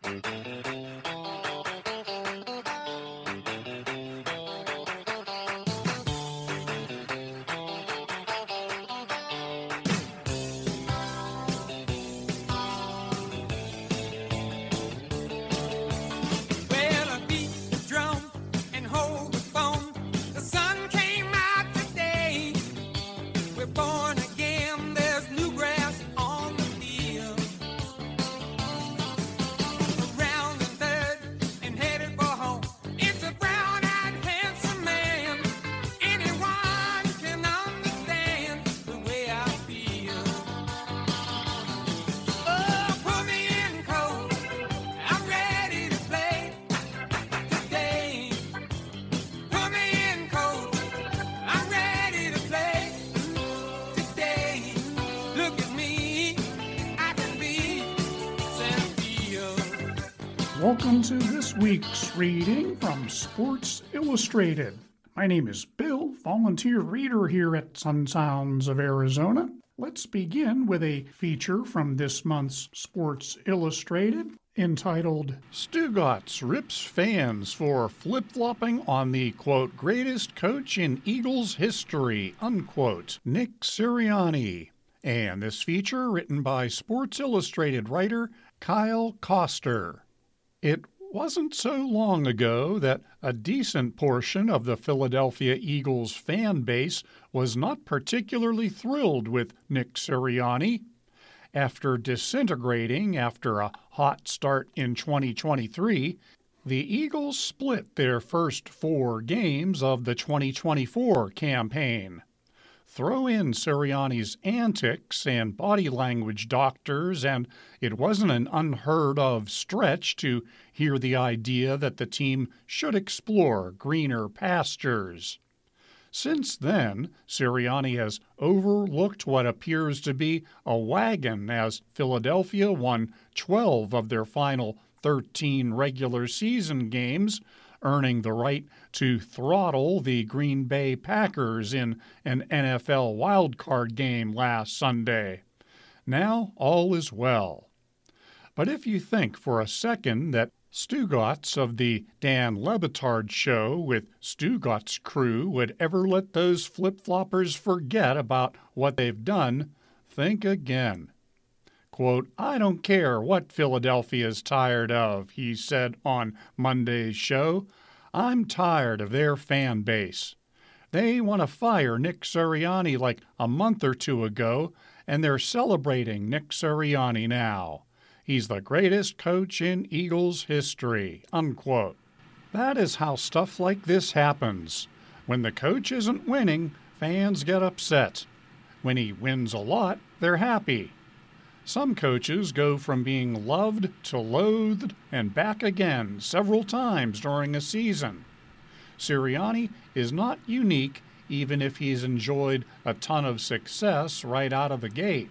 Welcome to this week's reading from Sports Illustrated. My name is Bill, volunteer reader here at Sun Sounds of Arizona. Let's begin with a feature from this month's Sports Illustrated entitled Stugotz Rips Fans for Flip-Flopping on the, quote, greatest coach in Eagles history, unquote, Nick Sirianni. And this feature written by Sports Illustrated writer Kyle Koster. It wasn't so long ago that a decent portion of the Philadelphia Eagles fan base was not particularly thrilled with Nick Sirianni. After disintegrating after a hot start in 2023, the Eagles split their first 4 games of the 2024 campaign. Throw in Sirianni's antics and body language doctors, and it wasn't an unheard-of stretch to hear the idea that the team should explore greener pastures. Since then, Sirianni has overlooked what appears to be a wagon as Philadelphia won 12 of their final 13 regular season games, earning the right to throttle the Green Bay Packers in an NFL wildcard game last Sunday. Now all is well. But if you think for a second that Stugotz of the Dan Le Batard show with Stugotz crew would ever let those flip-floppers forget about what they've done, think again. Quote, I don't care what Philadelphia's tired of, he said on Monday's show. I'm tired of their fan base. They want to fire Nick Sirianni like a month or 2 ago, and they're celebrating Nick Sirianni now. He's the greatest coach in Eagles history, unquote. That is how stuff like this happens. When the coach isn't winning, fans get upset. When he wins a lot, they're happy. Some coaches go from being loved to loathed and back again several times during a season. Sirianni is not unique even if he's enjoyed a ton of success right out of the gate.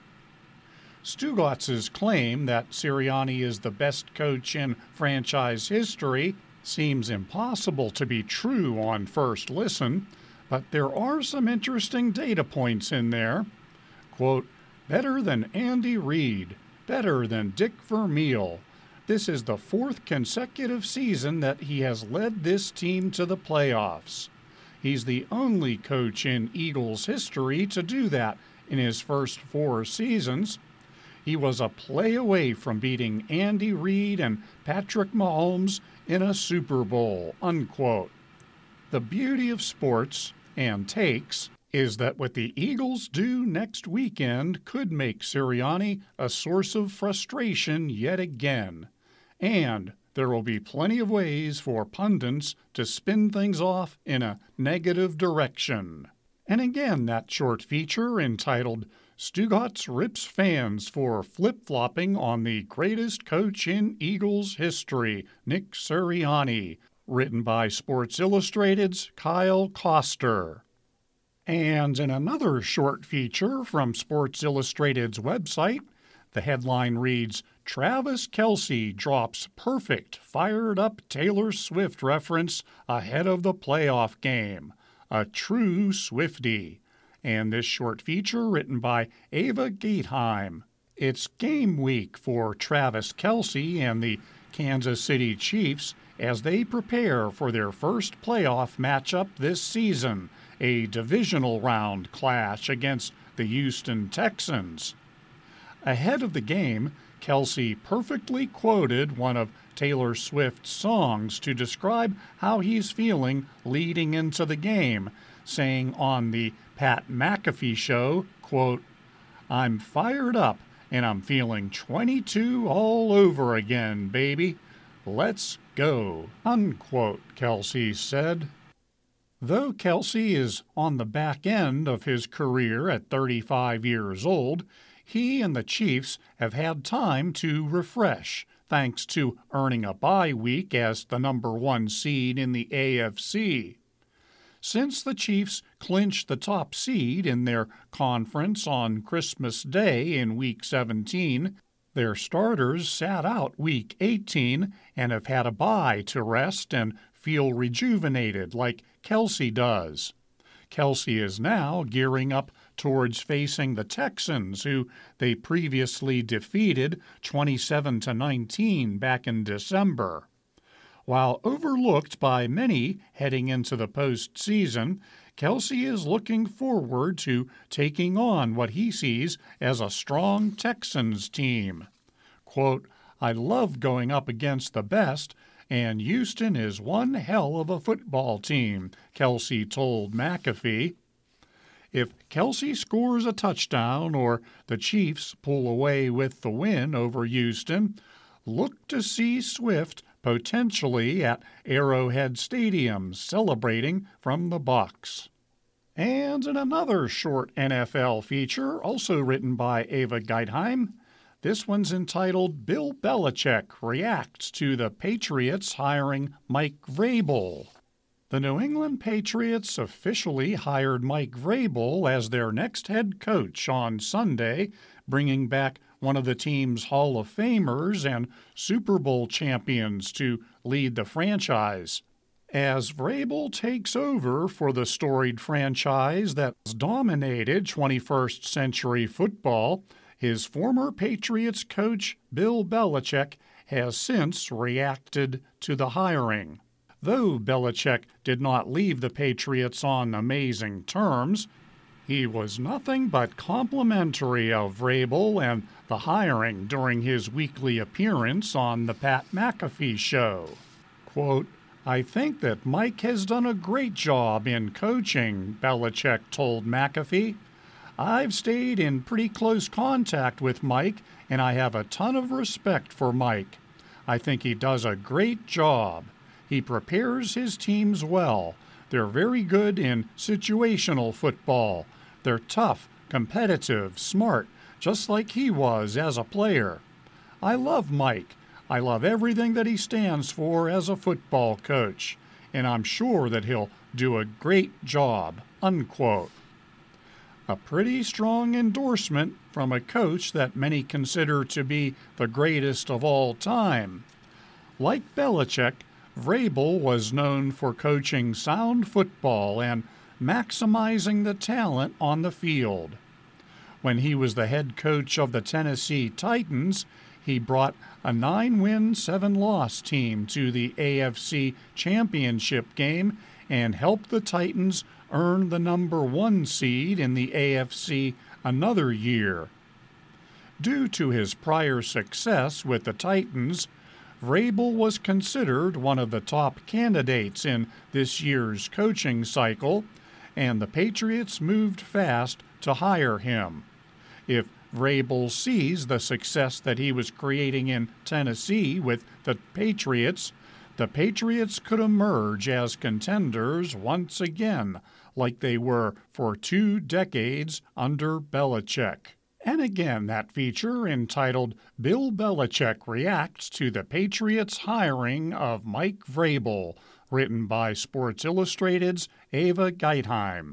Stugotz's claim that Sirianni is the best coach in franchise history seems impossible to be true on first listen, but there are some interesting data points in there. Quote, better than Andy Reid, better than Dick Vermeil. This is the 4th consecutive season that he has led this team to the playoffs. He's the only coach in Eagles history to do that in his first 4 seasons. He was a play away from beating Andy Reid and Patrick Mahomes in a Super Bowl, unquote. The beauty of sports and takes is that what the Eagles do next weekend could make Sirianni a source of frustration yet again. And there will be plenty of ways for pundits to spin things off in a negative direction. And again, that short feature entitled Stugotz Rips Fans for Flip-Flopping on the Greatest Coach in Eagles History, Nick Sirianni, written by Sports Illustrated's Kyle Koster. And in another short feature from Sports Illustrated's website, the headline reads, Travis Kelce drops perfect fired-up Taylor Swift reference ahead of the playoff game. A true Swiftie. And this short feature written by Ava Gaitheim. It's game week for Travis Kelce and the Kansas City Chiefs as they prepare for their first playoff matchup this season, a divisional round clash against the Houston Texans. Ahead of the game, Kelce perfectly quoted one of Taylor Swift's songs to describe how he's feeling leading into the game, saying on the Pat McAfee show, quote, "I'm fired up and I'm feeling 22 all over again, baby. Let's go," unquote, Kelce said. Though Kelce is on the back end of his career at 35 years old, he and the Chiefs have had time to refresh, thanks to earning a bye week as the number 1 seed in the AFC. Since the Chiefs clinched the top seed in their conference on Christmas Day in Week 17, their starters sat out Week 18 and have had a bye to rest and feel rejuvenated like Kelce does. Kelce is now gearing up towards facing the Texans, who they previously defeated 27-19 back in December. While overlooked by many heading into the postseason, Kelce is looking forward to taking on what he sees as a strong Texans team. Quote, "I love going up against the best, and Houston is one hell of a football team," Kelce told McAfee. If Kelce scores a touchdown or the Chiefs pull away with the win over Houston, look to see Swift potentially at Arrowhead Stadium celebrating from the box. And in another short NFL feature, also written by Ava Geithheim, this one's entitled "Bill Belichick Reacts to the Patriots Hiring Mike Vrabel." The New England Patriots officially hired Mike Vrabel as their next head coach on Sunday, bringing back one of the team's Hall of Famers and Super Bowl champions to lead the franchise. As Vrabel takes over for the storied franchise that's dominated 21st century football, his former Patriots coach Bill Belichick has since reacted to the hiring. Though Belichick did not leave the Patriots on amazing terms, he was nothing but complimentary of Vrabel and the hiring during his weekly appearance on the Pat McAfee show. Quote, "I think that Mike has done a great job in coaching," Belichick told McAfee. "I've stayed in pretty close contact with Mike, and I have a ton of respect for Mike. I think he does a great job. He prepares his teams well. They're very good in situational football. They're tough, competitive, smart, just like he was as a player. I love Mike. I love everything that he stands for as a football coach, and I'm sure that he'll do a great job," unquote. A pretty strong endorsement from a coach that many consider to be the greatest of all time. Like Belichick, Vrabel was known for coaching sound football and maximizing the talent on the field. When he was the head coach of the Tennessee Titans, he brought a 9-win, 7-loss team to the AFC Championship game and helped the Titans earn the number 1 seed in the AFC another year. Due to his prior success with the Titans, Vrabel was considered one of the top candidates in this year's coaching cycle, and the Patriots moved fast to hire him. If Vrabel sees the success that he was creating in Tennessee with the Patriots could emerge as contenders once again, like they were for 2 decades under Belichick. And again, that feature entitled "Bill Belichick Reacts to the Patriots Hiring of Mike Vrabel," written by Sports Illustrated's Ava Geithheim.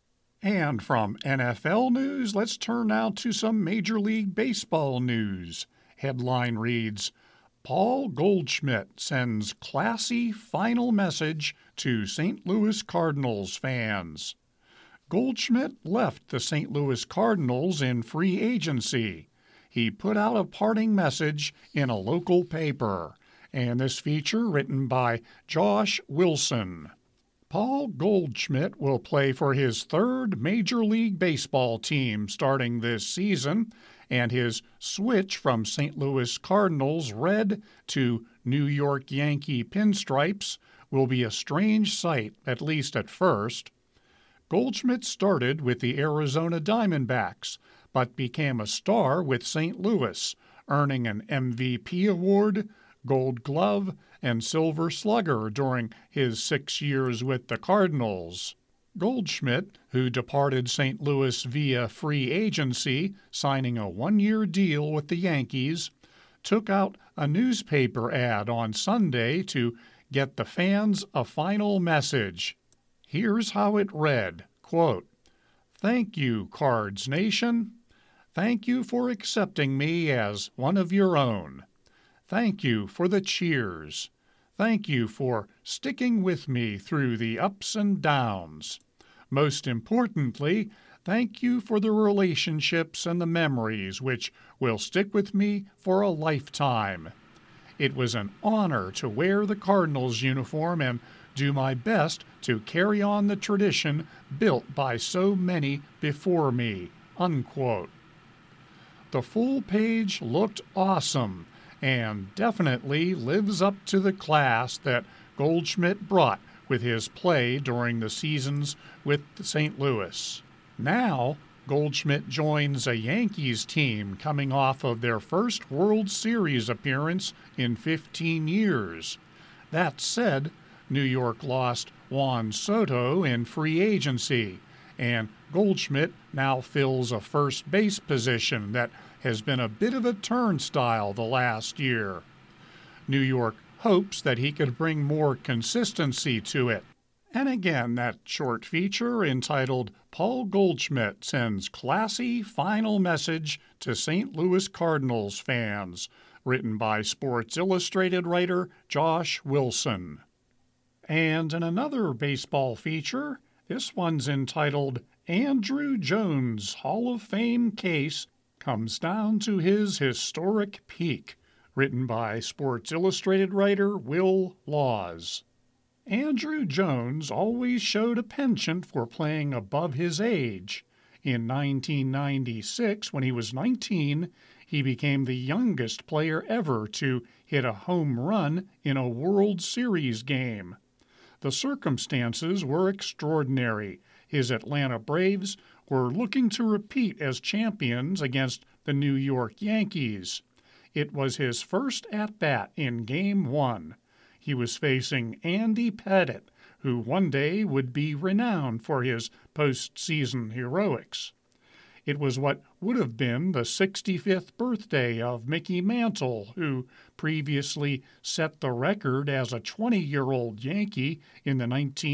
And from NFL news, let's turn now to some Major League Baseball news. Headline reads, "Paul Goldschmidt sends classy final message to St. Louis Cardinals fans." Goldschmidt left the St. Louis Cardinals in free agency. He put out a parting message in a local paper, and this feature written by Josh Wilson. Paul Goldschmidt will play for his third Major League Baseball team starting this season, and his switch from St. Louis Cardinals red to New York Yankee pinstripes will be a strange sight, at least at first. Goldschmidt started with the Arizona Diamondbacks, but became a star with St. Louis, earning an MVP award, Gold Glove, and Silver Slugger during his 6 years with the Cardinals. Goldschmidt, who departed St. Louis via free agency, signing a 1-year deal with the Yankees, took out a newspaper ad on Sunday to get the fans a final message. Here's how it read, quote, "Thank you, Cards Nation. Thank you for accepting me as one of your own. Thank you for the cheers. Thank you for sticking with me through the ups and downs. Most importantly, thank you for the relationships and the memories which will stick with me for a lifetime. It was an honor to wear the Cardinals uniform and do my best to carry on the tradition built by so many before me." Unquote. The full page looked awesome and definitely lives up to the class that Goldschmidt brought with his play during the seasons with St. Louis. Now, Goldschmidt joins a Yankees team coming off of their first World Series appearance in 15 years. That said, New York lost Juan Soto in free agency, and Goldschmidt now fills a first base position that has been a bit of a turnstile the last year. New York hopes that he could bring more consistency to it. And again, that short feature entitled Paul Goldschmidt Sends Classy Final Message to St. Louis Cardinals Fans, written by Sports Illustrated writer Josh Wilson. And in another baseball feature, this one's entitled Andruw Jones Hall of Fame Case Comes Down to His Historic Peak, written by Sports Illustrated writer Will Laws. Andruw Jones always showed a penchant for playing above his age. In 1996, when he was 19, he became the youngest player ever to hit a home run in a World Series game. The circumstances were extraordinary. His Atlanta Braves were looking to repeat as champions against the New York Yankees. It was his first at-bat in Game 1. He was facing Andy Pettitte, who one day would be renowned for his postseason heroics. It was what would have been the 65th birthday of Mickey Mantle, who previously set the record as a 20-year-old Yankee in the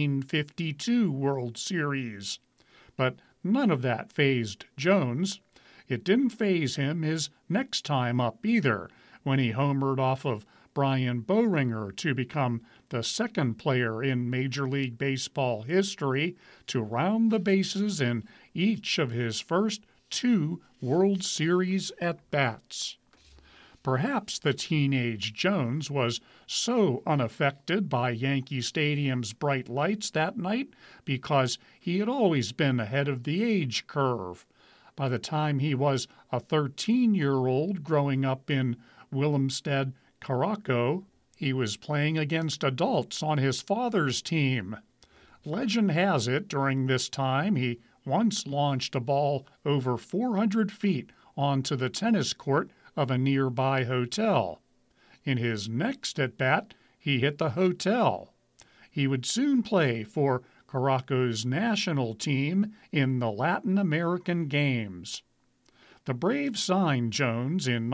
1952 World Series. But none of that fazed Jones. It didn't faze him his next time up either, when he homered off of Brian Boehringer to become the second player in Major League Baseball history to round the bases in each of his first 2 World Series at-bats. Perhaps the teenage Jones was so unaffected by Yankee Stadium's bright lights that night because he had always been ahead of the age curve. By the time he was a 13-year-old growing up in Willemstad, Caraco, he was playing against adults on his father's team. Legend has it during this time he once launched a ball over 400 feet onto the tennis court of a nearby hotel. In his next at-bat, he hit the hotel. He would soon play for Caraco's national team in the Latin American Games. The Braves signed Jones in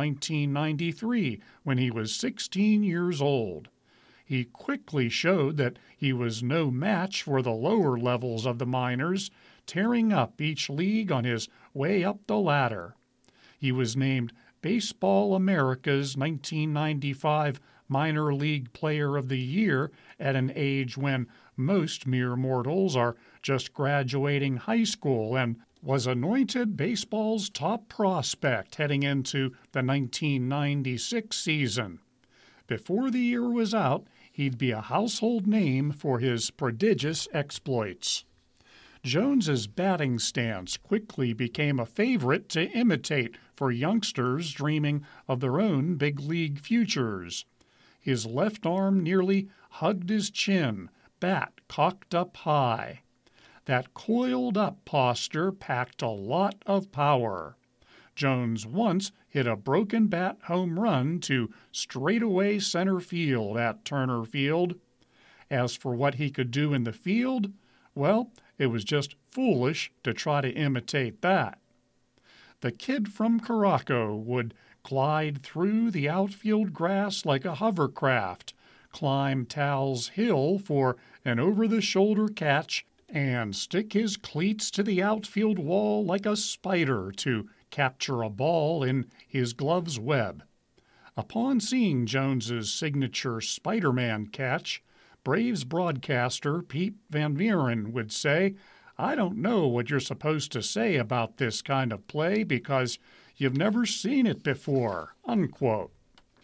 1993 when he was 16 years old. He quickly showed that he was no match for the lower levels of the minors, tearing up each league on his way up the ladder. He was named Baseball America's 1995 Minor League Player of the Year at an age when most mere mortals are just graduating high school, and was anointed baseball's top prospect heading into the 1996 season. Before the year was out, he'd be a household name for his prodigious exploits. Jones's batting stance quickly became a favorite to imitate for youngsters dreaming of their own big league futures. His left arm nearly hugged his chin, bat cocked up high. That coiled-up posture packed a lot of power. Jones once hit a broken bat home run to straightaway center field at Turner Field. As for what he could do in the field, well, it was just foolish to try to imitate that. The kid from Caraco would glide through the outfield grass like a hovercraft, climb Tal's Hill for an over-the-shoulder catch, and stick his cleats to the outfield wall like a spider to capture a ball in his glove's web. Upon seeing Jones's signature Spider-Man catch, Braves broadcaster Pete Van Vieren would say, "I don't know what you're supposed to say about this kind of play because you've never seen it before," unquote.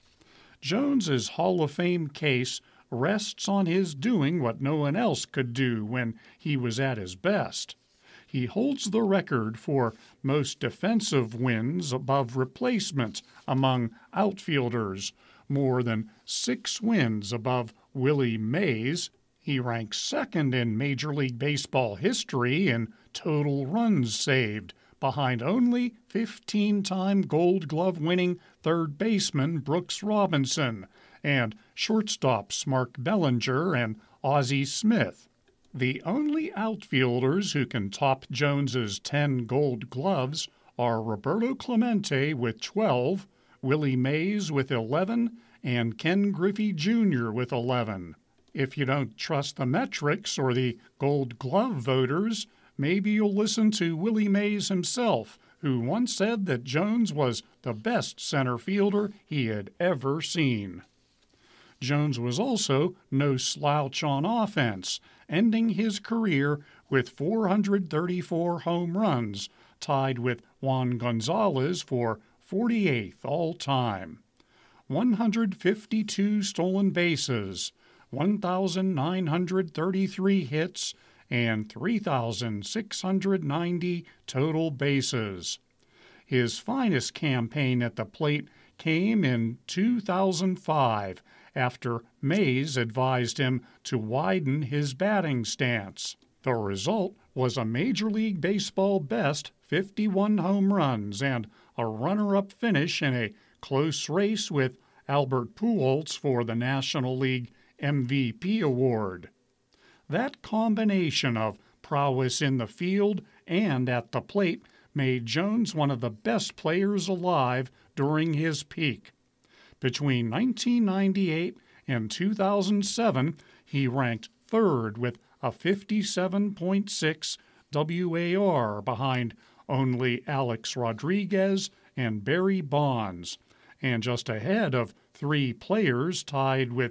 Jones's Hall of Fame case rests on his doing what no one else could do when he was at his best. He holds the record for most defensive wins above replacement among outfielders, more than 6 wins above Willie Mays. He ranks second in Major League Baseball history in total runs saved, behind only 15-time Gold Glove-winning third baseman Brooks Robinson and shortstops Mark Bellinger and Ozzie Smith. The only outfielders who can top Jones's 10 Gold Gloves are Roberto Clemente with 12, Willie Mays with 11, and Ken Griffey Jr. with 11. If you don't trust the metrics or the Gold Glove voters, maybe you'll listen to Willie Mays himself, who once said that Jones was the best center fielder he had ever seen. Jones was also no slouch on offense, ending his career with 434 home runs, tied with Juan Gonzalez for 48th all-time. 152 stolen bases, 1,933 hits, and 3,690 total bases. His finest campaign at the plate came in 2005, after Mays advised him to widen his batting stance. The result was a Major League Baseball best 51 home runs and a runner-up finish in a close race with Albert Pujols for the National League MVP award. That combination of prowess in the field and at the plate made Jones one of the best players alive during his peak. Between 1998 and 2007, he ranked third with a 57.6 WAR behind only Alex Rodriguez and Barry Bonds, and just ahead of 3 players tied with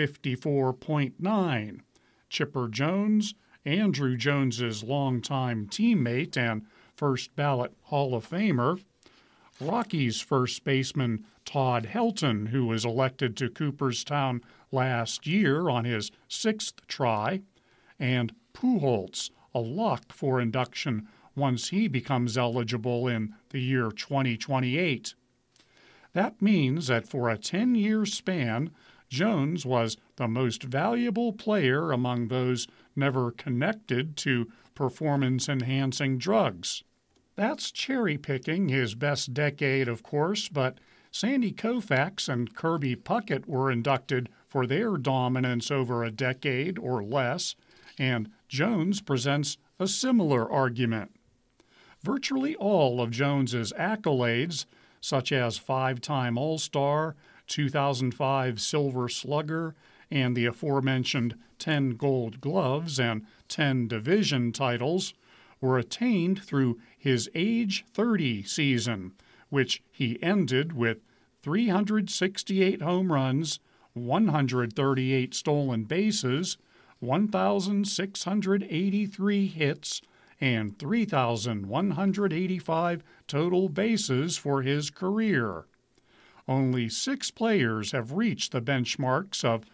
54.9, Chipper Jones, Andruw Jones's longtime teammate and first-ballot Hall of Famer, Rockies first baseman Todd Helton, who was elected to Cooperstown last year on his 6th try, and Pujols, a lock for induction once he becomes eligible in the year 2028. That means that for a 10-year span, Jones was the most valuable player among those never connected to performance-enhancing drugs. That's cherry-picking his best decade, of course, but Sandy Koufax and Kirby Puckett were inducted for their dominance over a decade or less, and Jones presents a similar argument. Virtually all of Jones's accolades, such as 5-time All-Star, 2005 Silver Slugger, and the aforementioned 10 Gold Gloves and 10 division titles, were attained through his age 30 season, which he ended with 368 home runs, 138 stolen bases, 1,683 hits, and 3,185 total bases for his career. Only 6 players have reached the benchmarks of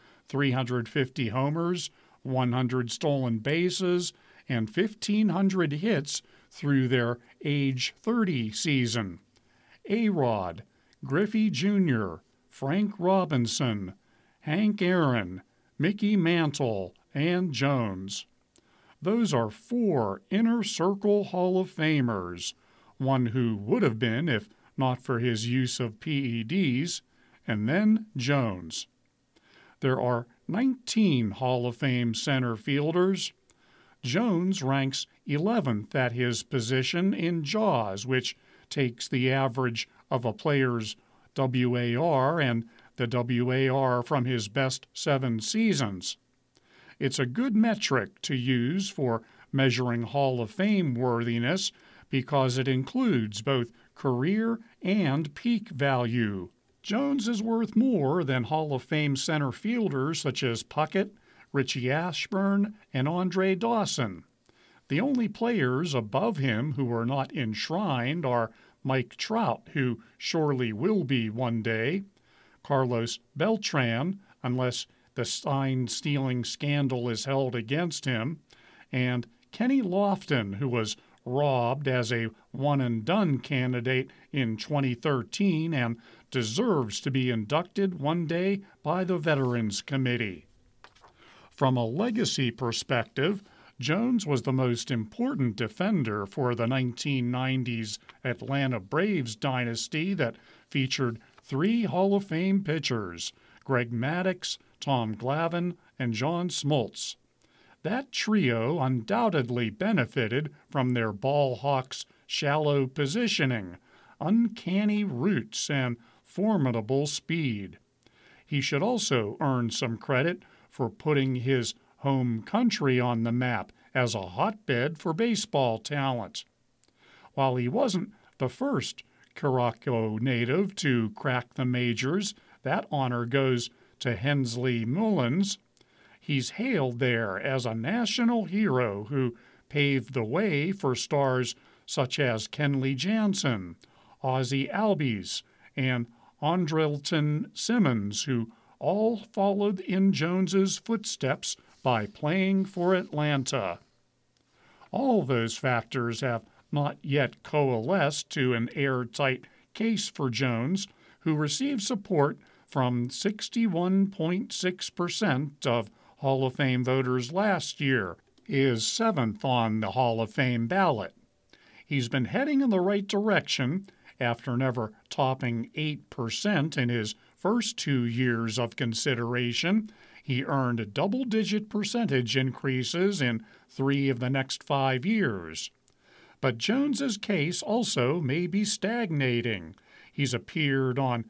350 homers, 100 stolen bases, and 1,500 hits through their age 30 season. A-Rod, Griffey Jr., Frank Robinson, Hank Aaron, Mickey Mantle, and Jones. Those are 4 Inner Circle Hall of Famers, one who would have been if not for his use of PEDs, and then Jones. There are 19 Hall of Fame center fielders. Jones ranks 11th at his position in JAWS, which takes the average of a player's WAR and the WAR from his best 7 seasons. It's a good metric to use for measuring Hall of Fame worthiness because it includes both career and peak value. Jones is worth more than Hall of Fame center fielders such as Puckett, Richie Ashburn, and Andre Dawson. The only players above him who are not enshrined are Mike Trout, who surely will be one day, Carlos Beltran, unless the sign-stealing scandal is held against him, and Kenny Lofton, who was robbed as a one-and-done candidate in 2013 and deserves to be inducted one day by the Veterans Committee. From a legacy perspective, Jones was the most important defender for the 1990s Atlanta Braves dynasty that featured 3 Hall of Fame pitchers, Greg Maddux, Tom Glavine, and John Smoltz. That trio undoubtedly benefited from their ball hawk's shallow positioning, uncanny roots, and formidable speed. He should also earn some credit for putting his home country on the map as a hotbed for baseball talent. While he wasn't the first Curaçao native to crack the majors, that honor goes to Hensley Mullins. He's hailed there as a national hero who paved the way for stars such as Kenley Jansen, Ozzie Albies, and Andrelton Simmons, who all followed in Jones's footsteps by playing for Atlanta. All those factors have not yet coalesced to an airtight case for Jones, who received support from 61.6% of Hall of Fame voters last year, is 7th on the Hall of Fame ballot. He's been heading in the right direction after never topping 8% in his first 2 years of consideration. He earned double-digit percentage increases in 3 of the next 5 years. But Jones's case also may be stagnating. He's appeared on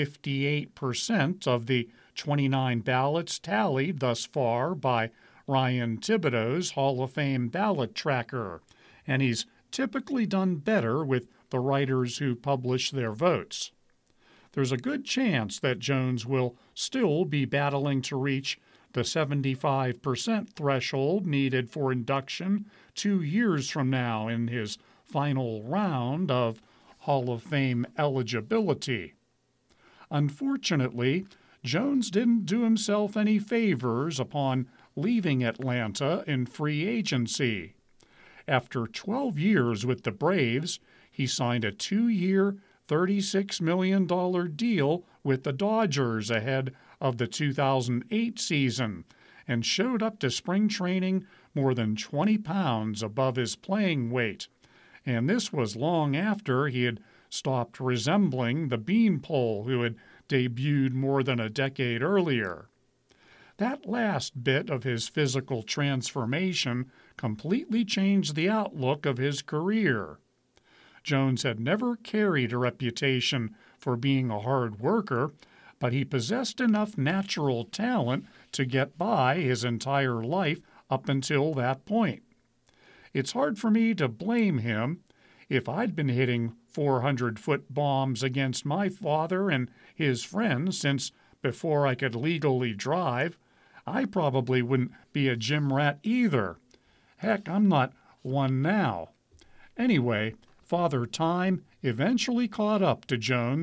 58% of the 29 ballots tallied thus far by Ryan Thibodeau's Hall of Fame ballot tracker, and he's typically done better with the writers who publish their votes. There's a good chance that Jones will still be battling to reach the 75% threshold needed for induction 2 years from now in his final round of Hall of Fame eligibility. Unfortunately, Jones didn't do himself any favors upon leaving Atlanta in free agency. After 12 years with the Braves, he signed a 2-year, $36 million deal with the Dodgers ahead of the 2008 season and showed up to spring training more than 20 pounds above his playing weight. And this was long after he had stopped resembling the beanpole who had debuted more than a decade earlier. That last bit of his physical transformation completely changed the outlook of his career. Jones had never carried a reputation for being a hard worker, but he possessed enough natural talent to get by his entire life up until that point. It's hard for me to blame him. If I'd been hitting 400-foot bombs against my father and his friends since before I could legally drive, I probably wouldn't be a gym rat either. Heck, I'm not one now. Anyway, Father Time eventually caught up to Jones,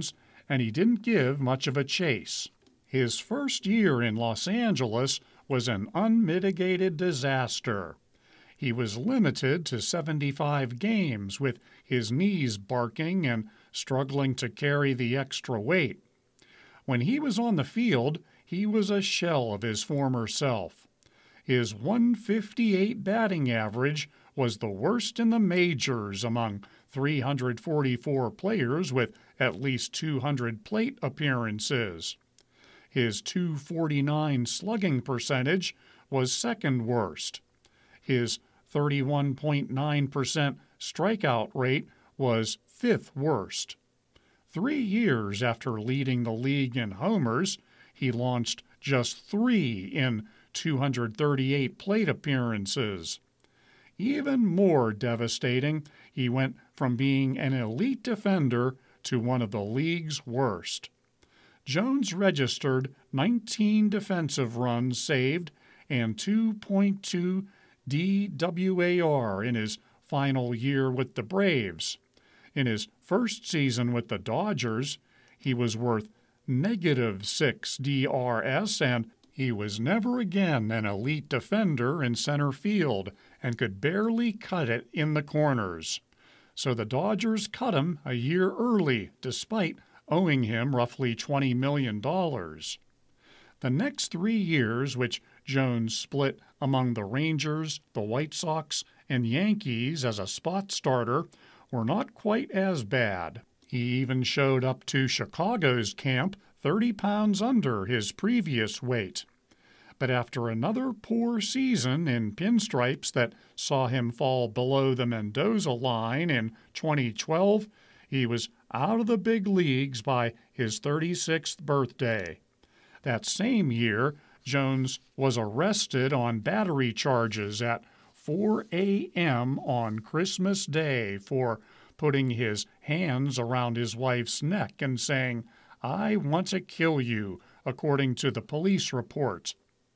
and he didn't give much of a chase. His first year in Los Angeles was an unmitigated disaster. He was limited to 75 games, with his knees barking and struggling to carry the extra weight. When he was on the field, he was a shell of his former self. His .158 batting average was the worst in the majors among 344 players with at least 200 plate appearances. His .249 slugging percentage was second worst. His 31.9% strikeout rate was fifth worst. 3 years after leading the league in homers, he launched just 3 in 238 plate appearances. Even more devastating, he went from being an elite defender to one of the league's worst. Jones registered 19 defensive runs saved and 2.2 DWAR in his final year with the Braves. In his first season with the Dodgers, he was worth -6 DRS, and he was never again an elite defender in center field and could barely cut it in the corners. So the Dodgers cut him a year early, despite owing him roughly $20 million. The next 3 years, which Jones split among the Rangers, the White Sox, and Yankees as a spot starter, were not quite as bad. He even showed up to Chicago's camp 30 pounds under his previous weight. But after another poor season in pinstripes that saw him fall below the Mendoza line in 2012, he was out of the big leagues by his 36th birthday. That same year, Jones was arrested on battery charges at 4 a.m. on Christmas Day for putting his hands around his wife's neck and saying, "I want to kill you," according to the police report.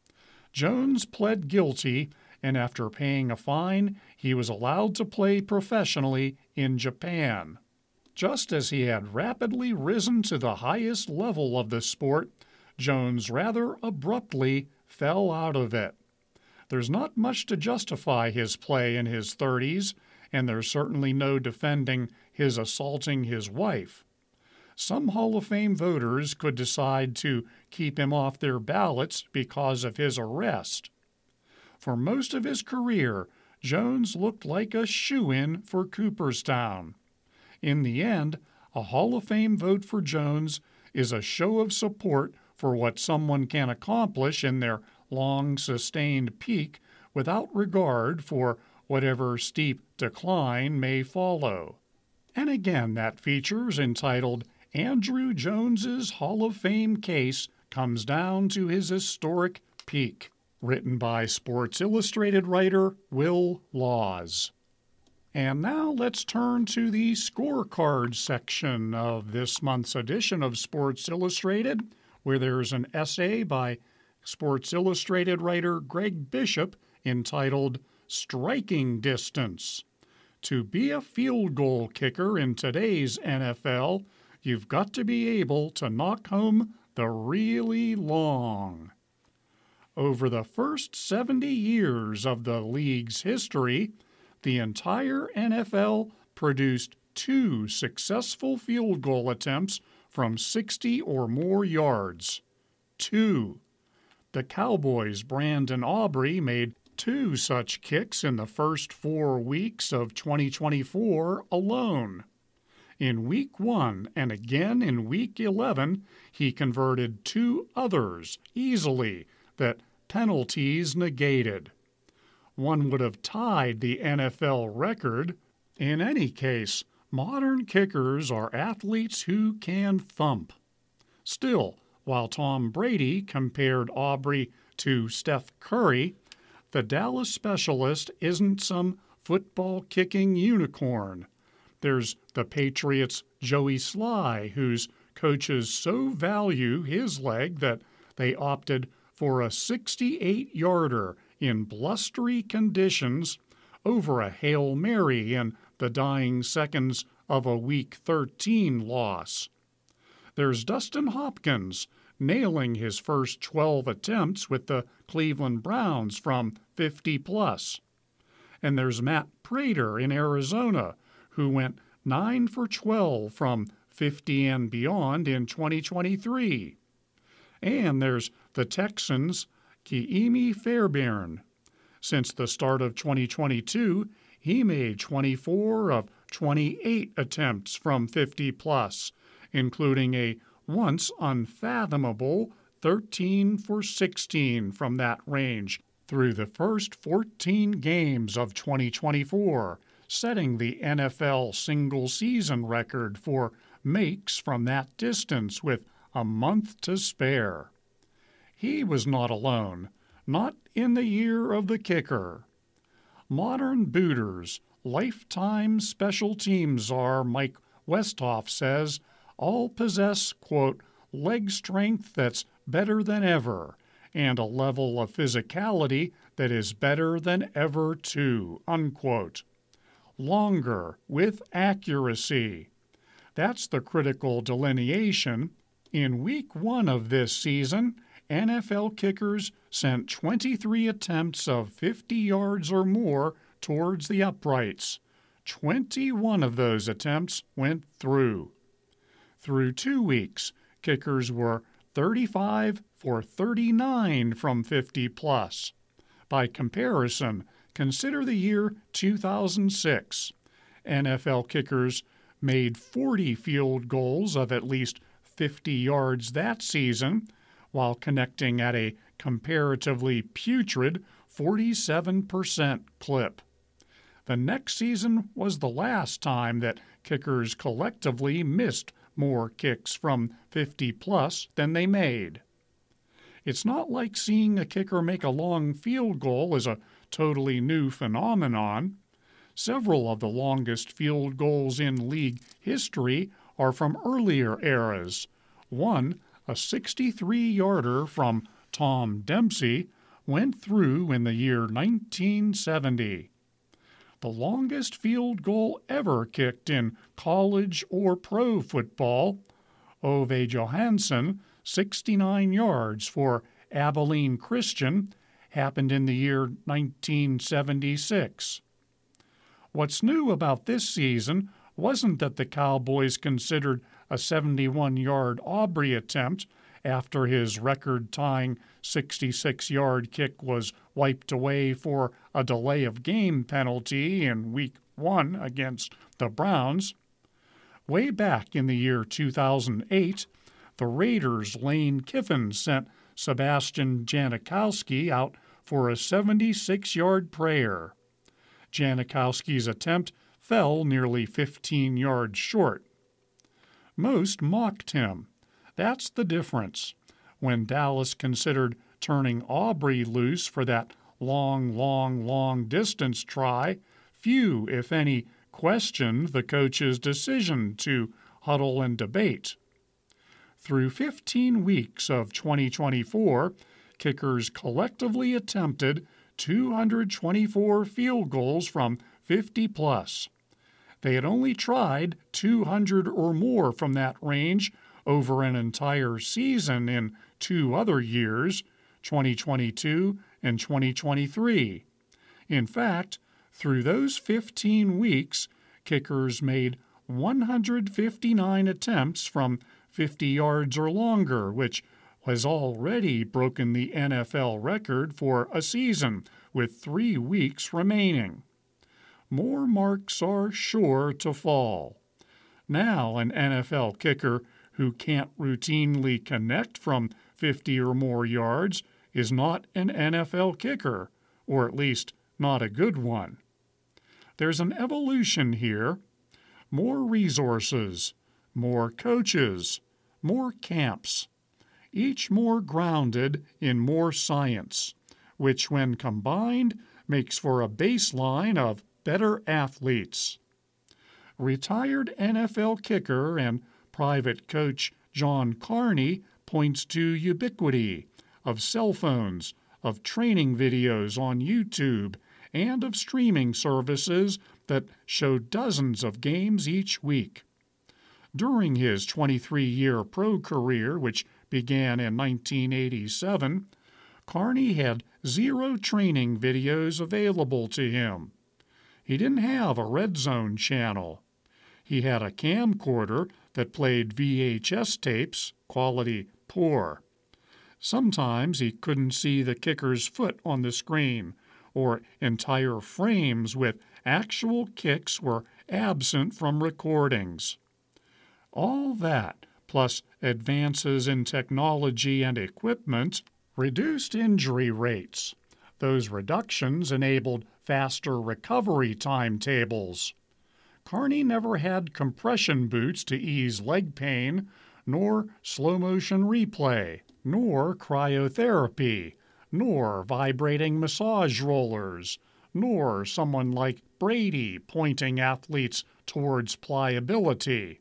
Jones pled guilty, and after paying a fine, he was allowed to play professionally in Japan. Just as he had rapidly risen to the highest level of the sport, Jones rather abruptly fell out of it. There's not much to justify his play in his 30s, and there's certainly no defending his assaulting his wife. Some Hall of Fame voters could decide to keep him off their ballots because of his arrest. For most of his career, Jones looked like a shoo-in for Cooperstown. In the end, a Hall of Fame vote for Jones is a show of support for what someone can accomplish in their long, sustained peak without regard for whatever steep decline may follow. And again, that feature's entitled Andruw Jones's Hall of Fame Case Comes Down to His Historic Peak, written by Sports Illustrated writer Will Laws. And now let's turn to the scorecard section of this month's edition of Sports Illustrated, where there's an essay by Sports Illustrated writer Greg Bishop entitled Striking Distance. To be a field goal kicker in today's NFL, you've got to be able to knock home the really long. Over the first 70 years of the league's history, the entire NFL produced 2 successful field goal attempts from 60 or more yards. 2. The Cowboys' Brandon Aubrey made 2 such kicks in the first 4 weeks of 2024 alone. In Week 1 and again in Week 11, he converted 2 others easily that penalties negated. One would have tied the NFL record. In any case, modern kickers are athletes who can thump. Still, while Tom Brady compared Aubrey to Steph Curry, the Dallas specialist isn't some football-kicking unicorn. There's the Patriots' Joey Sly, whose coaches so value his leg that they opted for a 68-yarder in blustery conditions over a Hail Mary in the dying seconds of a Week 13 loss. There's Dustin Hopkins, nailing his first 12 attempts with the Cleveland Browns from 50+. And there's Matt Prater in Arizona, who went 9 for 12 from 50 and beyond in 2023. And there's the Texans' Ka'imi Fairbairn. Since the start of 2022, he made 24 of 28 attempts from 50+, including a once unfathomable 13 for 16 from that range through the first 14 games of 2024, setting the NFL single-season record for makes from that distance with a month to spare. He was not alone, not in the year of the kicker. Modern booters, lifetime special teams czar Mike Westhoff says, all possess, quote, leg strength that's better than ever, and a level of physicality that is better than ever too, unquote. Longer, with accuracy. That's the critical delineation. In week 1 of this season, NFL kickers sent 23 attempts of 50 yards or more towards the uprights. 21 of those attempts went through. Through 2 weeks, kickers were 35 for 39 from 50+. By comparison, consider the year 2006. NFL kickers made 40 field goals of at least 50 yards that season, while connecting at a comparatively putrid 47% clip. The next season was the last time that kickers collectively missed more kicks from 50+ than they made. It's not like seeing a kicker make a long field goal is a totally new phenomenon. Several of the longest field goals in league history are from earlier eras. One, a 63-yarder from Tom Dempsey, went through in the year 1970. The longest field goal ever kicked in college or pro football, Ove Johansson, 69 yards for Abilene Christian, happened in the year 1976. What's new about this season wasn't that the Cowboys considered a 71-yard Aubrey attempt after his record-tying 66-yard kick was wiped away for a delay of game penalty in Week 1 against the Browns. Way back in the year 2008, the Raiders' Lane Kiffin sent Sebastian Janikowski out for a 76-yard prayer. Janikowski's attempt fell nearly 15 yards short. Most mocked him. That's the difference. When Dallas considered turning Aubrey loose for that long distance try, few, if any, questioned the coach's decision to huddle and debate. Through 15 weeks of 2024, kickers collectively attempted 224 field goals from 50+. They had only tried 200 or more from that range over an entire season in 2 other years, 2022 and 2023. In fact, through those 15 weeks, kickers made 159 attempts from 50 yards or longer, which has already broken the NFL record for a season, with 3 weeks remaining. More marks are sure to fall. Now an NFL kicker who can't routinely connect from 50 or more yards is not an NFL kicker, or at least not a good one. There's an evolution here. More resources, more coaches, more camps, each more grounded in more science, which when combined makes for a baseline of better athletes. Retired NFL kicker and private coach John Carney points to ubiquity of cell phones, of training videos on YouTube, and of streaming services that show dozens of games each week. During his 23-year pro career, which began in 1987, Carney had 0 training videos available to him. He didn't have a red zone channel. He had a camcorder that played VHS tapes, quality poor. Sometimes he couldn't see the kicker's foot on the screen, or entire frames with actual kicks were absent from recordings. All that, plus advances in technology and equipment, reduced injury rates. Those reductions enabled faster recovery timetables. Carney never had compression boots to ease leg pain, nor slow-motion replay, nor cryotherapy, nor vibrating massage rollers, nor someone like Brady pointing athletes towards pliability,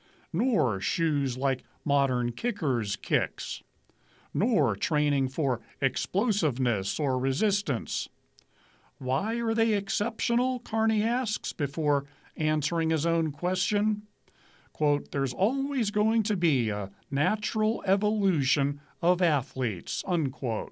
nor shoes like modern kickers' kicks, nor training for explosiveness or resistance. Why are they exceptional? Carney asks before answering his own question. Quote, there's always going to be a natural evolution of athletes, unquote.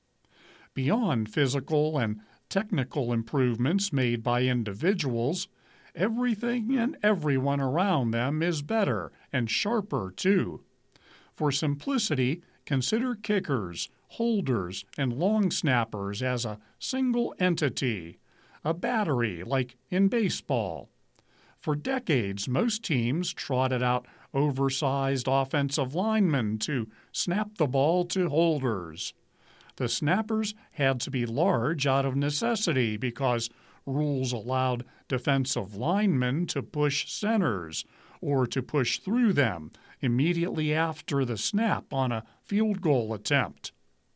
Beyond physical and technical improvements made by individuals, everything and everyone around them is better and sharper, too. For simplicity, consider kickers, holders, and long snappers as a single entity, a battery like in baseball. For decades, most teams trotted out oversized offensive linemen to snap the ball to holders. The snappers had to be large out of necessity because rules allowed defensive linemen to push centers or to push through them immediately after the snap on a field goal attempt.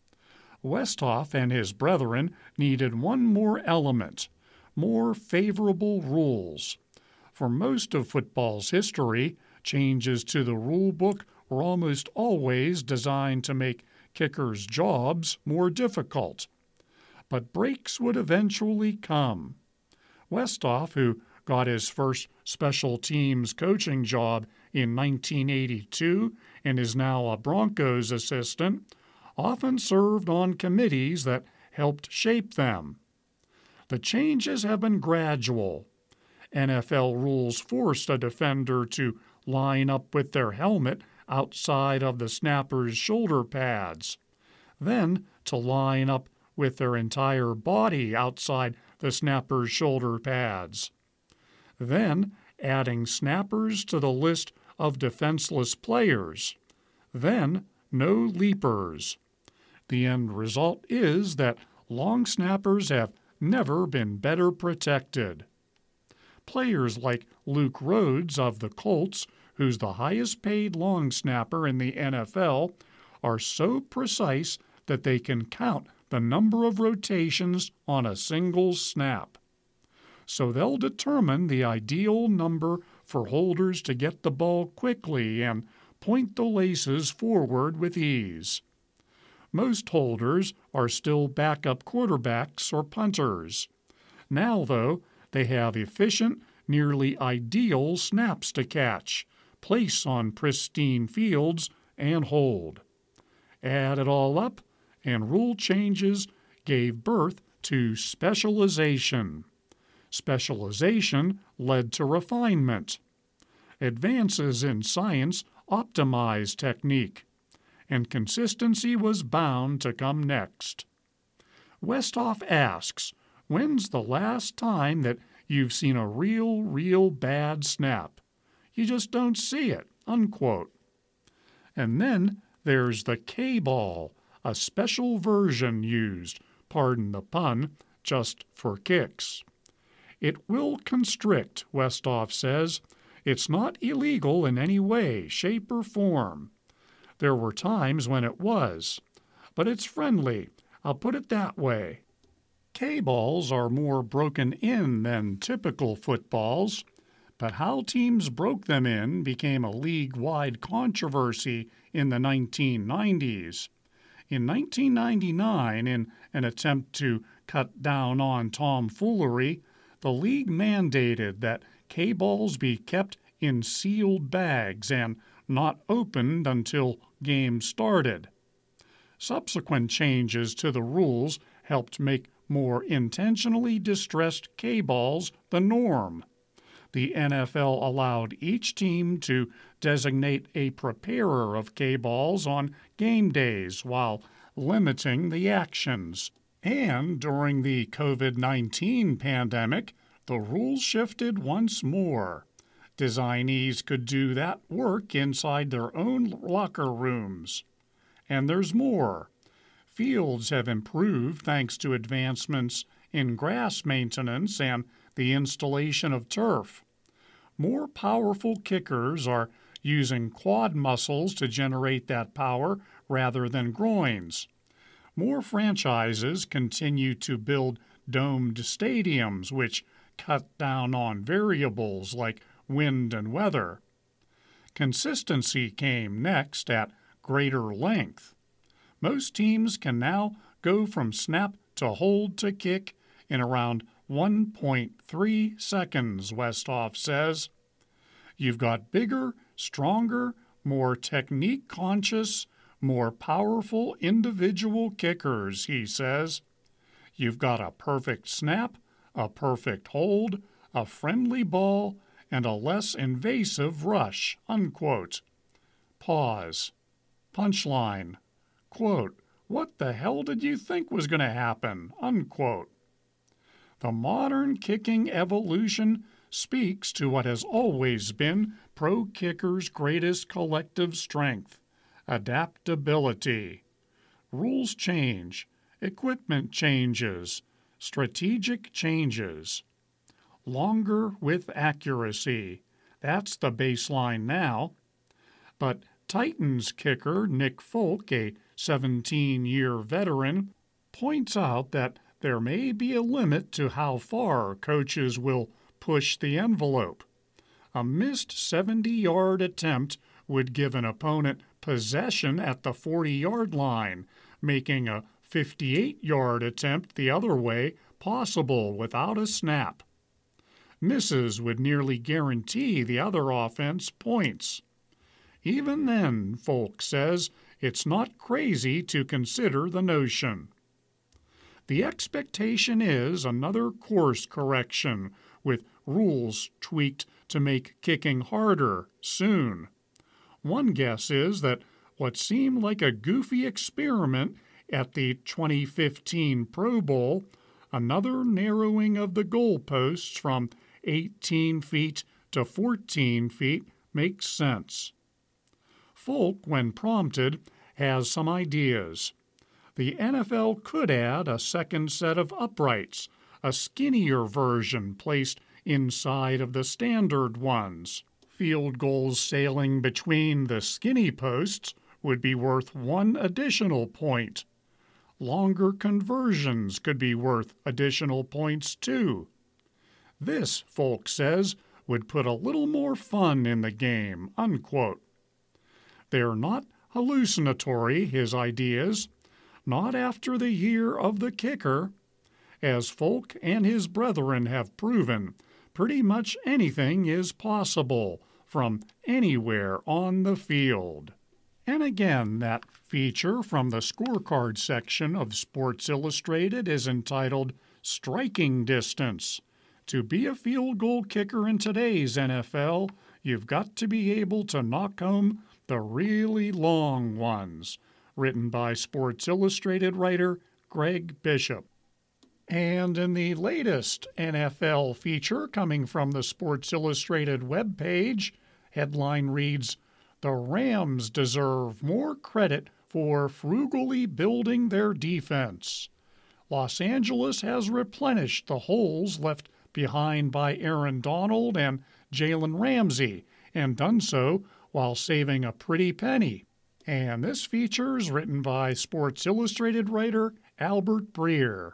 Westhoff and his brethren needed one more element, more favorable rules. For most of football's history, changes to the rule book were almost always designed to make kickers' jobs more difficult. But breaks would eventually come. Westhoff, who got his first special teams coaching job in 1982 and is now a Broncos assistant, often served on committees that helped shape them. The changes have been gradual. NFL rules forced a defender to line up with their helmet outside of the snapper's shoulder pads, then to line up with their entire body outside the snapper's shoulder pads, then adding snappers to the list of defenseless players, then no leapers. The end result is that long snappers have never been better protected. Players like Luke Rhodes of the Colts, who's the highest-paid long snapper in the NFL, are so precise that they can count the number of rotations on a single snap. So they'll determine the ideal number for holders to get the ball quickly and point the laces forward with ease. Most holders are still backup quarterbacks or punters. Now, though, they have efficient, nearly ideal snaps to catch, place on pristine fields, and hold. Add it all up, and rule changes gave birth to specialization. Specialization led to refinement. Advances in science optimized technique, and consistency was bound to come next. Westhoff asks, when's the last time that you've seen a real bad snap? You just don't see it, unquote. And then there's the K-ball, a special version used, pardon the pun, just for kicks. It will constrict, Westhoff says. It's not illegal in any way, shape, or form. There were times when it was, but it's friendly. I'll put it that way. K-balls are more broken in than typical footballs, but how teams broke them in became a league-wide controversy in the 1990s. In 1999, in an attempt to cut down on tomfoolery, the league mandated that K-balls be kept in sealed bags and not opened until games started. Subsequent changes to the rules helped make more intentionally distressed K-balls the norm. The NFL allowed each team to designate a preparer of K-balls on game days while limiting the actions. And during the COVID-19 pandemic, the rules shifted once more. Designees could do that work inside their own locker rooms. And there's more. Fields have improved thanks to advancements in grass maintenance and the installation of turf. More powerful kickers are using quad muscles to generate that power rather than groins. More franchises continue to build domed stadiums, which cut down on variables like wind and weather. Consistency came next at greater length. Most teams can now go from snap to hold to kick in around 1.3 seconds, Westhoff says. You've got bigger, stronger, more technique-conscious, more powerful individual kickers, he says. You've got a perfect snap, a perfect hold, a friendly ball, and a less invasive rush, unquote. Pause. Punchline. Quote, what the hell did you think was going to happen? Unquote. The modern kicking evolution speaks to what has always been pro kickers' greatest collective strength, adaptability. Rules change, equipment changes, strategic changes. Longer with accuracy. That's the baseline now. But Titans kicker Nick Folk, a 17-year veteran, points out that there may be a limit to how far coaches will push the envelope. A missed 70-yard attempt would give an opponent possession at the 40-yard line, making a 58-yard attempt the other way possible without a snap. Misses would nearly guarantee the other offense points. Even then, Folk says, it's not crazy to consider the notion. The expectation is another course correction, with rules tweaked to make kicking harder soon. One guess is that what seemed like a goofy experiment at the 2015 Pro Bowl, another narrowing of the goalposts from 18 feet to 14 feet, makes sense. Folk, when prompted, has some ideas. The NFL could add a second set of uprights, a skinnier version placed inside of the standard ones. Field goals sailing between the skinny posts would be worth one additional point. Longer conversions could be worth additional points too. This, Folk says, would put a little more fun in the game, unquote. They're not hallucinatory, his ideas, not after the year of the kicker. As Folk and his brethren have proven, pretty much anything is possible from anywhere on the field. And again, that feature from the scorecard section of Sports Illustrated is entitled Striking Distance. To be a field goal kicker in today's NFL, you've got to be able to knock home the really long ones, written by Sports Illustrated writer Greg Bishop. And in the latest NFL feature coming from the Sports Illustrated webpage, headline reads, "The Rams deserve more credit for frugally building their defense. Los Angeles has replenished the holes left behind by Aaron Donald and Jalen Ramsey, and done so while saving a pretty penny." And this feature is written by Sports Illustrated writer Albert Breer.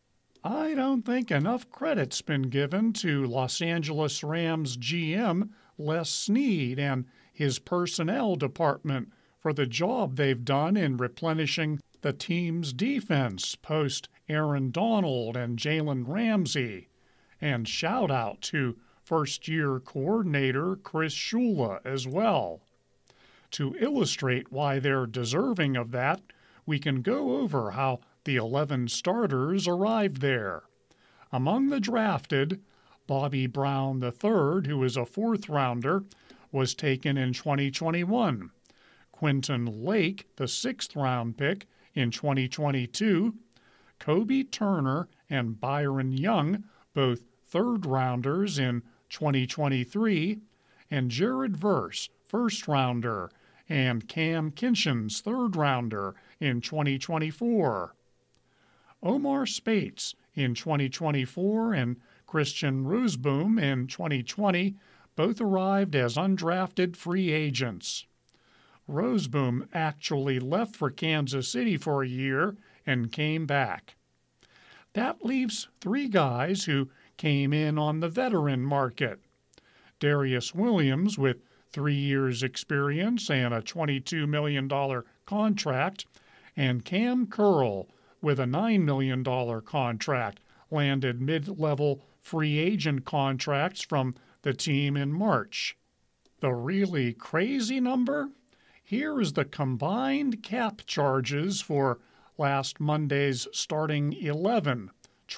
I don't think enough credit's been given to Los Angeles Rams GM Les Snead and his personnel department for the job they've done in replenishing the team's defense post Aaron Donald and Jalen Ramsey. And shout out to first-year coordinator Chris Shula as well. To illustrate why they're deserving of that, we can go over how the 11 starters arrived there. Among the drafted, Bobby Brown III, who is a fourth-rounder, was taken in 2021. Quinton Lake, the sixth-round pick, in 2022. Kobe Turner and Byron Young, both third-rounders in 2023. And Jared Verse, first-rounder, and Cam Kinchens, third-rounder, in 2024. Omar Spates in 2024 and Christian Roseboom in 2020 both arrived as undrafted free agents. Roseboom actually left for Kansas City for a year and came back. That leaves three guys who came in on the veteran market. Darius Williams with 3 years experience and a $22 million contract, and Cam Curl with a $9 million contract, landed mid-level free agent contracts from the team in March. The really crazy number? Here is the combined cap charges for last Monday's starting 11,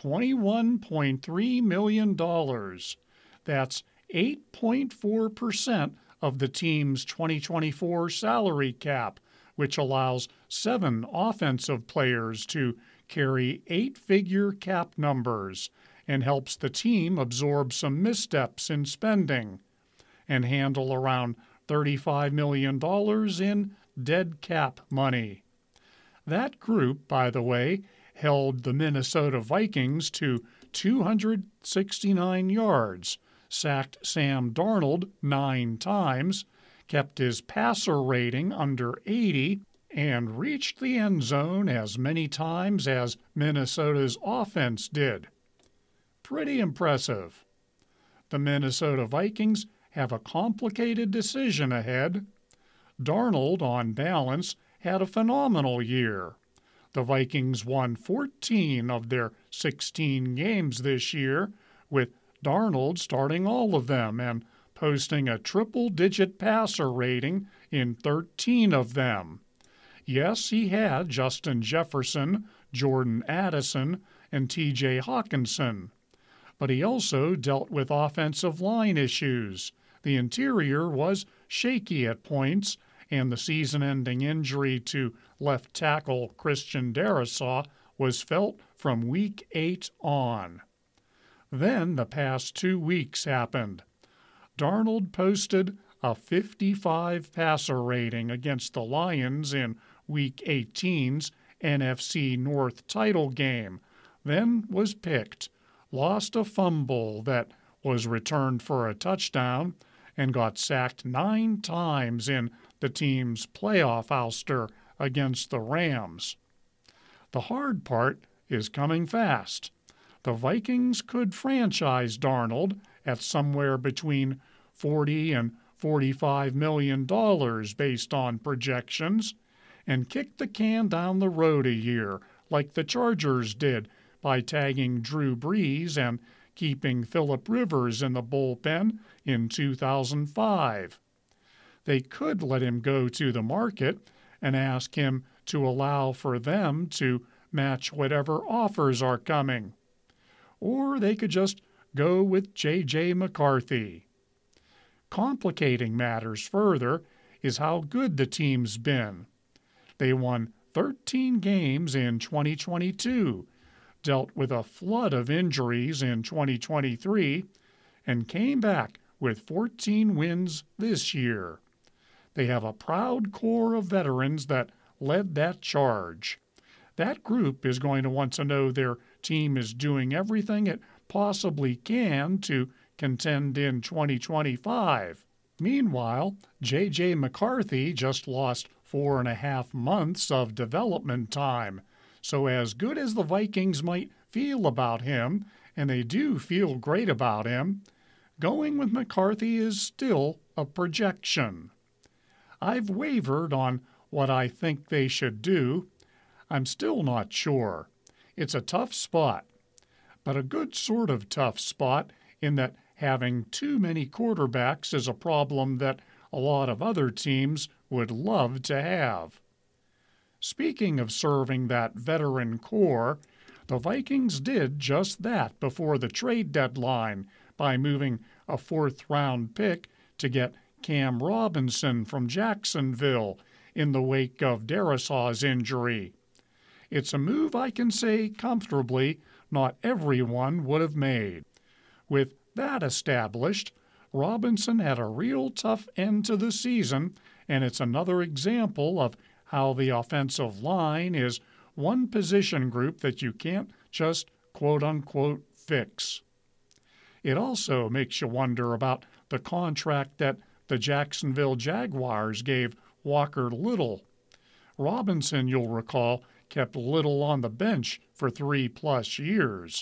$21.3 million. That's 8.4% of the team's 2024 salary cap, which allows 7 offensive players to carry 8-figure cap numbers and helps the team absorb some missteps in spending and handle around $35 million in dead cap money. That group, by the way, held the Minnesota Vikings to 269 yards, sacked Sam Darnold 9 times, kept his passer rating under 80, and reached the end zone as many times as Minnesota's offense did. Pretty impressive. The Minnesota Vikings have a complicated decision ahead. Darnold, on balance, had a phenomenal year. The Vikings won 14 of their 16 games this year, with Darnold starting all of them and posting a triple-digit passer rating in 13 of them. Yes, he had Justin Jefferson, Jordan Addison, and T.J. Hawkinson. But he also dealt with offensive line issues. The interior was shaky at points, and the season-ending injury to left tackle Christian Darrisaw was felt from Week 8 on. Then the past 2 weeks happened. Darnold posted a 55 passer rating against the Lions in Week 18's NFC North title game, then was picked, lost a fumble that was returned for a touchdown, and got sacked 9 times in the team's playoff ouster against the Rams. The hard part is coming fast. The Vikings could franchise Darnold at somewhere between $40 and $45 million based on projections, and kick the can down the road a year like the Chargers did by tagging Drew Brees and keeping Phillip Rivers in the bullpen in 2005. They could let him go to the market and ask him to allow for them to match whatever offers are coming. Or they could just go with J.J. McCarthy. Complicating matters further is how good the team's been. They won 13 games in 2022, dealt with a flood of injuries in 2023, and came back with 14 wins this year. They have a proud core of veterans that led that charge. That group is going to want to know their team is doing everything it possibly can to contend in 2025. Meanwhile, J.J. McCarthy just lost 4.5 months of development time. So as good as the Vikings might feel about him, and they do feel great about him, going with McCarthy is still a projection. I've wavered on what I think they should do. I'm still not sure. It's a tough spot, but a good sort of tough spot in that having too many quarterbacks is a problem that a lot of other teams would love to have. Speaking of serving that veteran core, the Vikings did just that before the trade deadline by moving a fourth-round pick to get Cam Robinson from Jacksonville in the wake of Darrisaw's injury. It's a move I can say comfortably not everyone would have made. With that established, Robinson had a real tough end to the season, and it's another example of how the offensive line is one position group that you can't just quote-unquote fix. It also makes you wonder about the contract that the Jacksonville Jaguars gave Walker Little. Robinson, you'll recall, kept Little on the bench for 3+ years.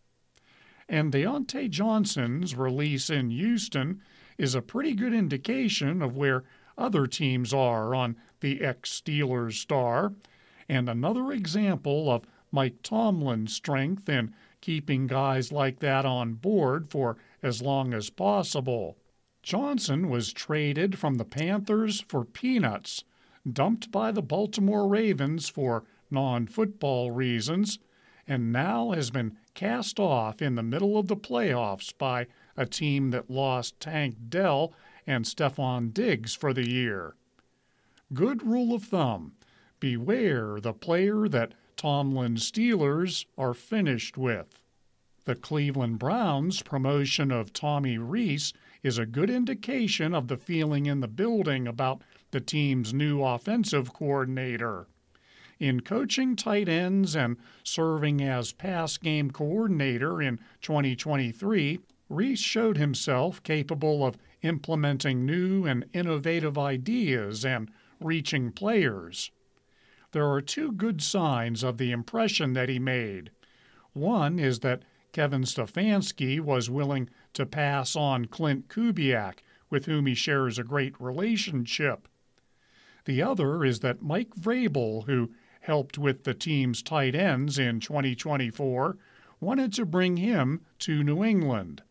And Deontay Johnson's release in Houston is a pretty good indication of where other teams are on the ex-Steelers star, and another example of Mike Tomlin's strength in keeping guys like that on board for as long as possible. Johnson was traded from the Panthers for peanuts, dumped by the Baltimore Ravens for non-football reasons, and now has been cast off in the middle of the playoffs by a team that lost Tank Dell and Stephon Diggs for the year. Good rule of thumb: beware the player that Tomlin's Steelers are finished with. The Cleveland Browns' promotion of Tommy Rees is a good indication of the feeling in the building about the team's new offensive coordinator. In coaching tight ends and serving as pass game coordinator in 2023, Rees showed himself capable of implementing new and innovative ideas and reaching players. There are two good signs of the impression that he made. One is that Kevin Stefanski was willing to pass on Clint Kubiak, with whom he shares a great relationship. The other is that Mike Vrabel, who helped with the team's tight ends in 2024, wanted to bring him to New England.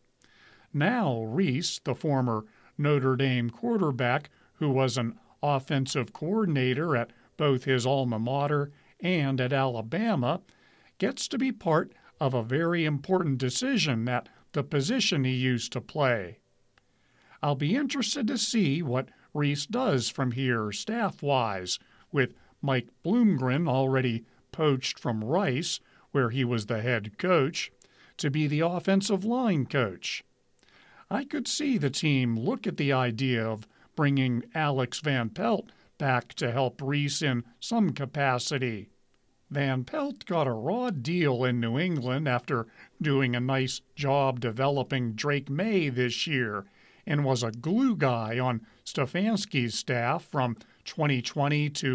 Now Rees, the former Notre Dame quarterback who was an offensive coordinator at both his alma mater and at Alabama, gets to be part of a very important decision at the position he used to play. I'll be interested to see what Rees does from here staff-wise, with Mike Bloomgren already poached from Rice, where he was the head coach, to be the offensive line coach. I could see the team look at the idea of bringing Alex Van Pelt back to help Rees in some capacity. Van Pelt got a raw deal in New England after doing a nice job developing Drake May this year, and was a glue guy on Stefanski's staff from 2020 to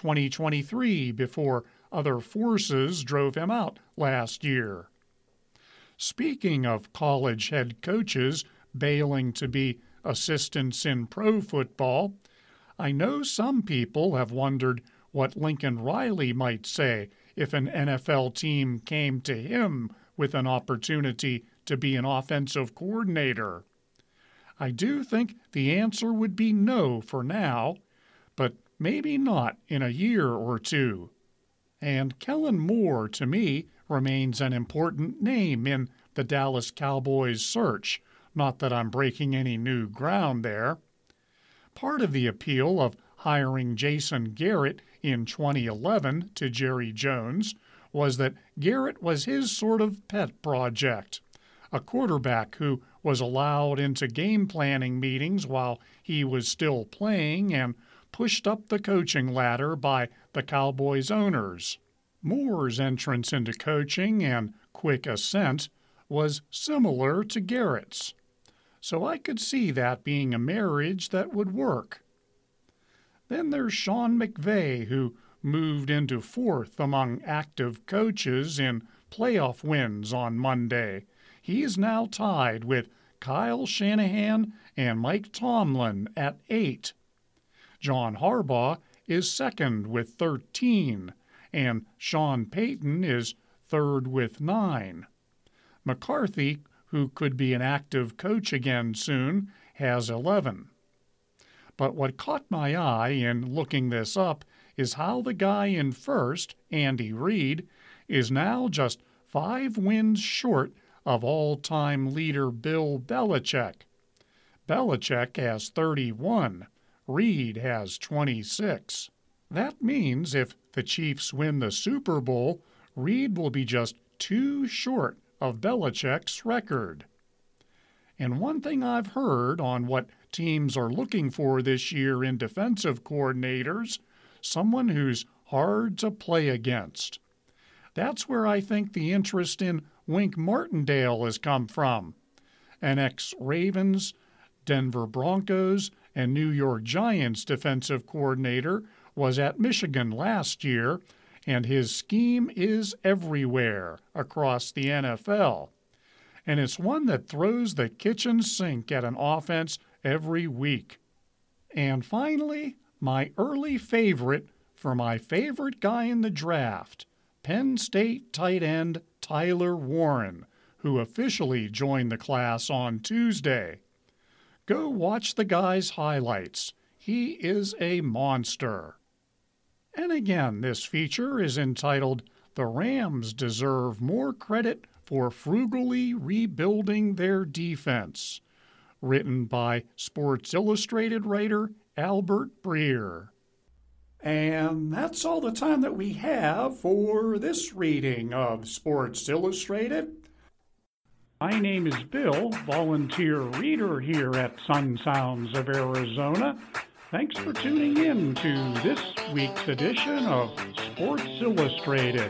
2023 before other forces drove him out last year. Speaking of college head coaches bailing to be assistants in pro football, I know some people have wondered what Lincoln Riley might say if an NFL team came to him with an opportunity to be an offensive coordinator. I do think the answer would be no for now, but maybe not in a year or two. And Kellen Moore, to me, remains an important name in the Dallas Cowboys search, not that I'm breaking any new ground there. Part of the appeal of hiring Jason Garrett in 2011 to Jerry Jones was that Garrett was his sort of pet project, a quarterback who was allowed into game planning meetings while he was still playing and pushed up the coaching ladder by the Cowboys owners. Moore's entrance into coaching and quick ascent was similar to Garrett's, so I could see that being a marriage that would work. Then there's Sean McVay, who moved into fourth among active coaches in playoff wins on Monday. He is now tied with Kyle Shanahan and Mike Tomlin at 8. John Harbaugh is second with 13, and Sean Payton is third with 9. McCarthy, who could be an active coach again soon, has 11. But what caught my eye in looking this up is how the guy in first, Andy Reid, is now just 5 wins short of all-time leader Bill Belichick. Belichick has 31. Reid has 26. That means if the Chiefs win the Super Bowl, Reid will be just 2 short of Belichick's record. And one thing I've heard on what teams are looking for this year in defensive coordinators, someone who's hard to play against. That's where I think the interest in Wink Martindale has come from. An ex-Ravens, Denver Broncos, and New York Giants defensive coordinator was at Michigan last year, and his scheme is everywhere across the NFL. And it's one that throws the kitchen sink at an offense every week. And finally, my early favorite for my favorite guy in the draft, Penn State tight end Tyler Warren, who officially joined the class on Tuesday. Go watch the guy's highlights. He is a monster. And again, this feature is entitled "The Rams Deserve More Credit for Frugally Rebuilding Their Defense," written by Sports Illustrated writer Albert Breer. And that's all the time that we have for this reading of Sports Illustrated. My name is Bill, volunteer reader here at Sun Sounds of Arizona. Thanks for tuning in to this week's edition of Sports Illustrated.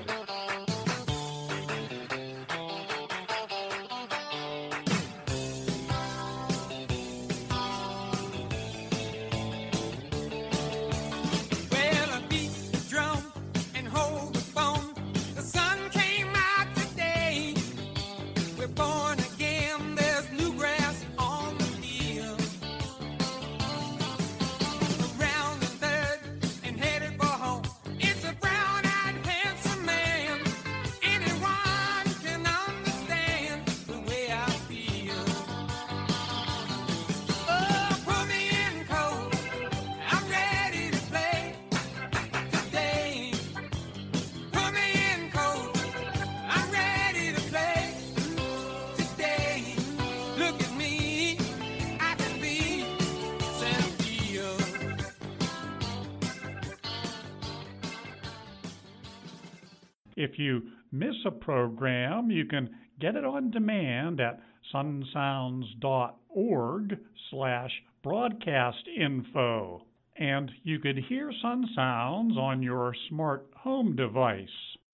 If you miss a program, you can get it on demand at sunsounds.org/broadcastinfo. And you could hear Sun Sounds on your smart home device.